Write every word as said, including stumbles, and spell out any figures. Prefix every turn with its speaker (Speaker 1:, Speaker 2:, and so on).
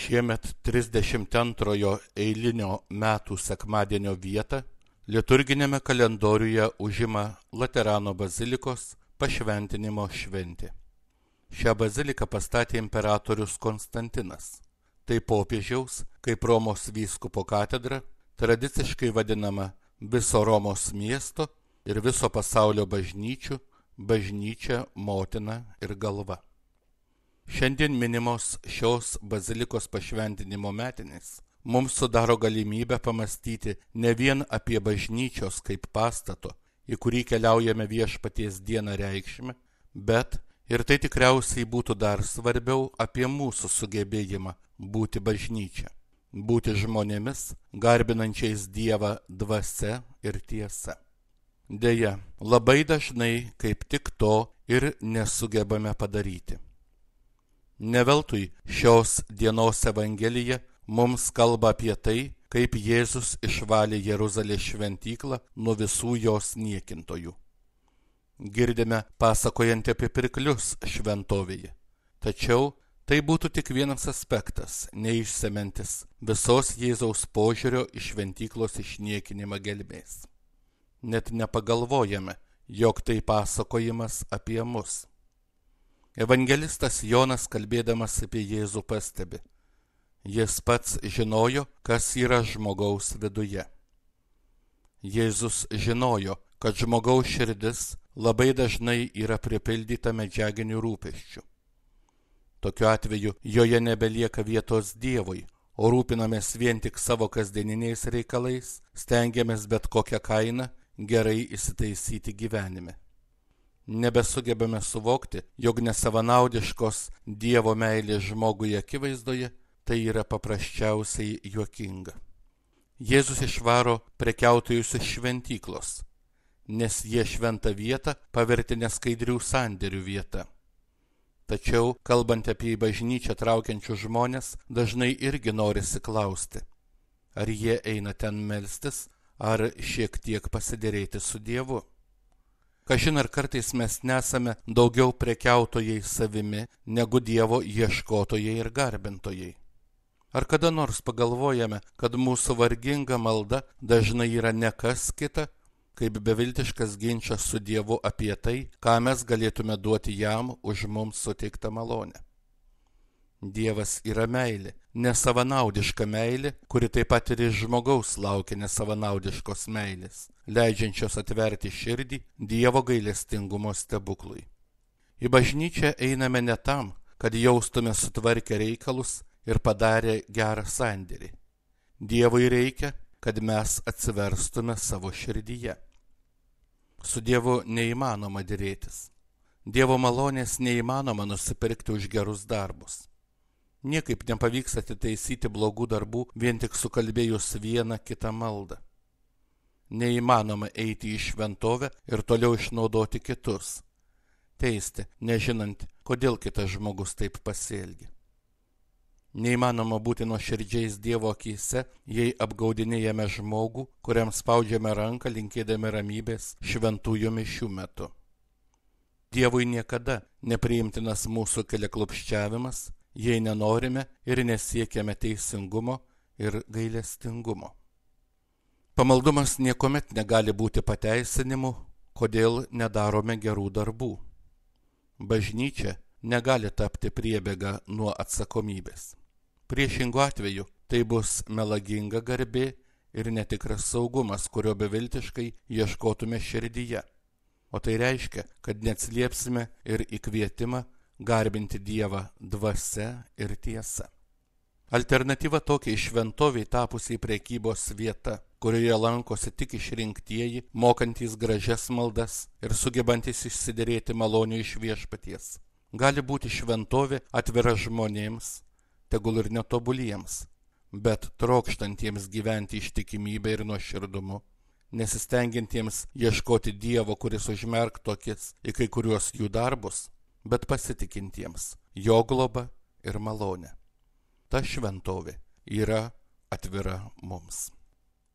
Speaker 1: Šiemet trisdešimt antrojo eilinio metų sekmadienio vietą liturginėme kalendoriuje užima Laterano bazilikos pašventinimo šventė. Šią baziliką pastatė imperatorius Konstantinas. Tai popiežiaus, kaip Romos vyskupo katedra, tradiciškai vadinama viso Romos miesto ir viso pasaulio bažnyčių, bažnyčia, motina ir galva. Šiandien minimos šios bazilikos pašventinimo metinės mums sudaro galimybę pamastyti ne vien apie bažnyčios kaip pastato, į kurį keliaujame viešpaties dieną reikšmę, bet, ir tai tikriausiai būtų dar svarbiau, apie mūsų sugebėjimą būti bažnyčia, būti žmonėmis, garbinančiais Dievą dvasia ir tiesa. Deja, labai dažnai kaip tik to ir nesugebame padaryti. Ne veltui šios dienos Evangelija mums kalba apie tai, kaip Jėzus išvalė Jeruzalės šventyklą nuo visų jos niekintojų. Girdime pasakojant apie pirklius šventovėje, tačiau tai būtų tik vienas aspektas, neišsemiantis visos Jėzaus požiūrio į šventyklos išniekinimą gelmės. Net nepagalvojame, jog tai pasakojimas apie mus. Evangelistas Jonas, kalbėdamas apie Jėzų, pastebi: jis pats žinojo, kas yra žmogaus viduje. Jėzus žinojo, kad žmogaus širdis labai dažnai yra pripildyta medžiaginių rūpesčių. Tokiu atveju joje nebelieka vietos Dievui, o rūpinamės vien tik savo kasdieniniais reikalais, stengiamės bet kokią kainą gerai įsitaisyti gyvenime. Nebesugebame suvokti, jog nesavanaudiškos Dievo meilės žmogui akivaizdoje tai yra paprasčiausiai juokinga. Jėzus išvaro prekiautojus iš šventyklos, nes jie šventą vietą pavertė neskaidrių sandėrių vieta. Tačiau, kalbant apie į bažnyčią traukiančius žmonės, dažnai irgi norisi klausti, ar jie eina ten melstis, ar šiek tiek pasiderėti su Dievu. Kažin ar kartais mes nesame daugiau prekiautojai savimi, negu Dievo ieškotojai ir garbintojai. Ar kada nors pagalvojame, kad mūsų varginga malda dažnai yra ne kas kita, kaip beviltiškas ginčas su Dievu apie tai, ką mes galėtume duoti jam už mums suteiktą malonę. Dievas yra meilė, nesavanaudiška meilė, kuri taip pat ir iš žmogaus laukia nesavanaudiškos meilės, leidžiančios atverti širdį Dievo gailestingumo stebuklui. Į bažnyčią einame ne tam, kad jaustume sutvarkę reikalus ir padarė gerą sandėrį. Dievui reikia, kad mes atsiverstume savo širdyje. Su Dievu neįmanoma dėrėtis. Dievo malonės neįmanoma nusipirkti už gerus darbus. Niekaip nepavyks atitaisyti blogų darbų vien tik sukalbėjus vieną kitą maldą. Neįmanoma eiti į šventovę ir toliau išnaudoti kitus, teisti, nežinant, kodėl kitas žmogus taip pasielgia. Neįmanoma būti nuoširdžiais Dievo akyse, jei apgaudinėjame žmogų, kuriam spaudžiame ranką linkėdami ramybės šventųjų mišių metu. Dievui niekada nepriimtinas mūsų keliaklupščiavimas, jei nenorime ir nesiekiame teisingumo ir gailestingumo. Pamaldumas niekuomet negali būti pateisinimu, kodėl nedarome gerų darbų. Bažnyčia negali tapti priebėga nuo atsakomybės. Priešingu atveju tai bus melaginga garbė ir netikras saugumas, kurio beviltiškai ieškotume širdyje. O tai reiškia, kad neatsiliepsime ir į kvietimą garbinti Dievą dvasia ir tiesa. Alternatyva tokiai šventoviai tapusiai prekybos vieta, kurioje lankosi tik išrinktieji, mokantys gražias maldas ir sugebantys išsiderėti malonių iš viešpaties, gali būti šventovė atvira žmonėms, tegul ir netobuliems, bet trokštantiems gyventi ištikimybę ir nuoširdumu, nesistengiantiems ieškoti Dievo, kuris užmerktų akis į kai kuriuos jų darbus, bet pasitikintiems jo globa ir malonė. Ta šventovė yra atvira mums.